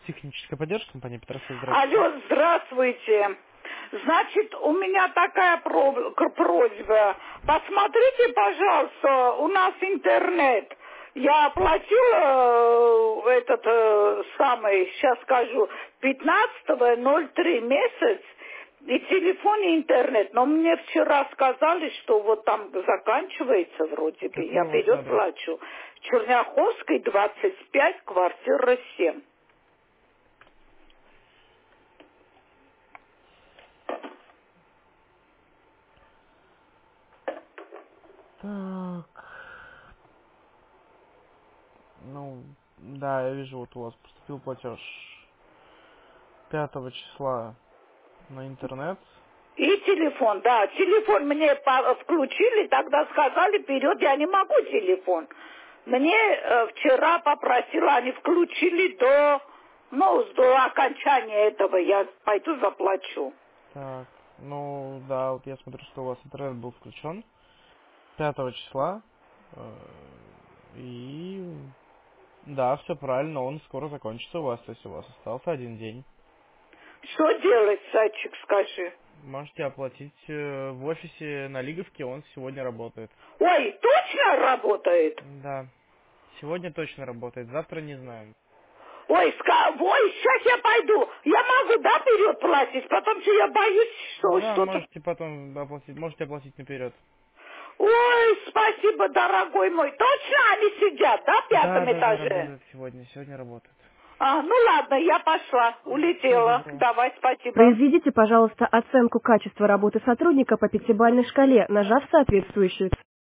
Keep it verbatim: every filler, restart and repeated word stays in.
Техническая поддержка компании Петросвет, здравствуйте. Алло, здравствуйте. Значит, у меня такая про- к- просьба. Посмотрите, пожалуйста, у нас интернет. Я оплатила э, этот э, самый, сейчас скажу, пятнадцатого ноль три месяц, и телефон, и интернет. Но мне вчера сказали, что вот там заканчивается вроде бы. Я Какой у вас вперед адрес? плачу. Черняховской, двадцать пять, квартира семь. Так. Ну, да, я вижу, вот у вас поступил платеж пятого числа на интернет. И телефон, да. Телефон мне по- включили, тогда сказали, вперед, я не могу телефон. Мне э, вчера попросила, они включили до, ну, до окончания этого, я пойду заплачу. Так, ну, да, вот я смотрю, что у вас интернет был включен пятого числа. э, И, да, все правильно, он скоро закончится у вас, то есть у вас остался один день. Что делать, Садчик, скажи? Можете оплатить э, в офисе на Лиговке, он сегодня работает. Ой, точно работает? Да, сегодня точно работает, завтра не знаю. Ой, ска... Ой, сейчас я пойду. Я могу, да, вперед платить, потом что я боюсь, что Да, что-то... можете потом оплатить, можете оплатить наперед. Ой, спасибо, дорогой мой. Точно они сидят, да, в Да, пятом да, да, этаже? работает сегодня, сегодня работает. А, ну ладно, я пошла, Всего улетела. доброго. Давай, спасибо. Произведите, пожалуйста, оценку качества работы сотрудника по пятибалльной шкале, нажав соответствующую